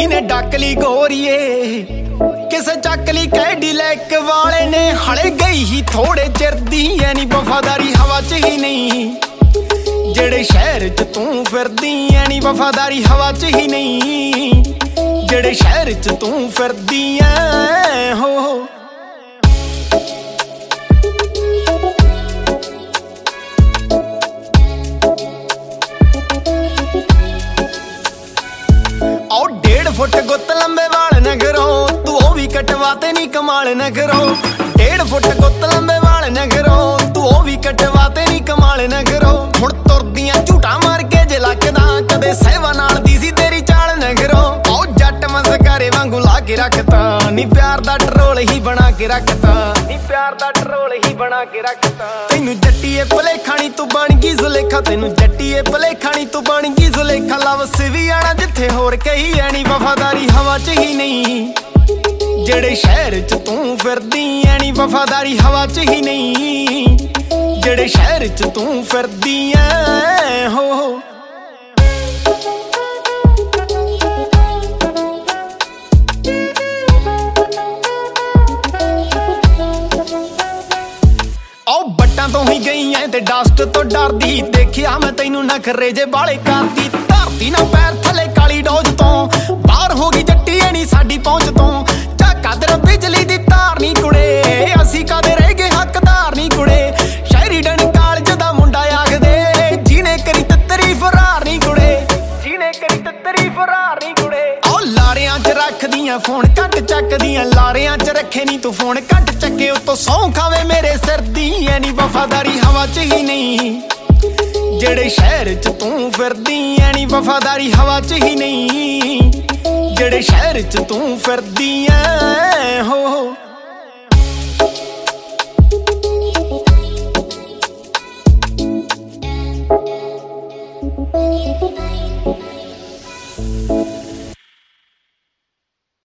किने डकली गोरीए किसे चकली कैडिलैक वाले ने हले गई ही थोड़े चिर दी ऐनी वफादारी हवा च ही नहीं जेड़े शहर च तू फिरदी ऐनी वफादारी हवा च ही नहीं जेड़े शहर च तू फिरदी ऐ हो और 1.5 फुट गुत्त लंबे वाल न करो तू ओ भी कटवाते नहीं कमाल न करो 1.5 फुट गुत्त लंबे वाल न करो तू ओ भी कटवाते नहीं कमाल न करो हुण तुरदियां झूठा मार के जे लकदा कदे सहवा नाल दी सी तेरी चाल न करो ओ जट मस्कारे वांगू ला के रखता नी प्यार दा टरोल ही बना के रखता नी प्यार दा टरोल ही बना के रखता तैनू जट्टीए भलेखानी तू बन गई जुलेखा तैनू जट्टीए भलेखानी तू बन गई जुलेखा लव सिवी आना जिथे होर कही ऐनी वफादारी हवा च ही नहीं जेड़े शहर च तू फिरदी ऐनी वफादारी हवा च ही नहीं जेड़े शहर च तू फिरदी ऐ हो बट्टां तो ही गई है ते डस्ट तो डरदी देखिया मैं तैनू नखरे जे बाले करदी धरती ना पैर थले काली डोज तो बाहर हो गई जट्टी ऐनी साडी पहुंच तो झाका तेरा बिजली दी तार नी कुड़े असी कदे रह गए हकदार नी कुड़े शहरी डन कालज दा मुंडा आखदे जीने करी ततरी फरार नी कुड़े जीने करी ततरी फरार नी कुड़े ओ लारियां च रखदियां फोन घट चकदियां लारियां च रखे नी तू फोन घट चके उतो सौ खावे मेरे सिर दी ऐनी वफादारी हवा च ही नहीं जेड़े शहर च तू फिरदी ऐनी वफादारी हवा च ही नहीं जेड़े शहर च तू फिरदी ऐ हो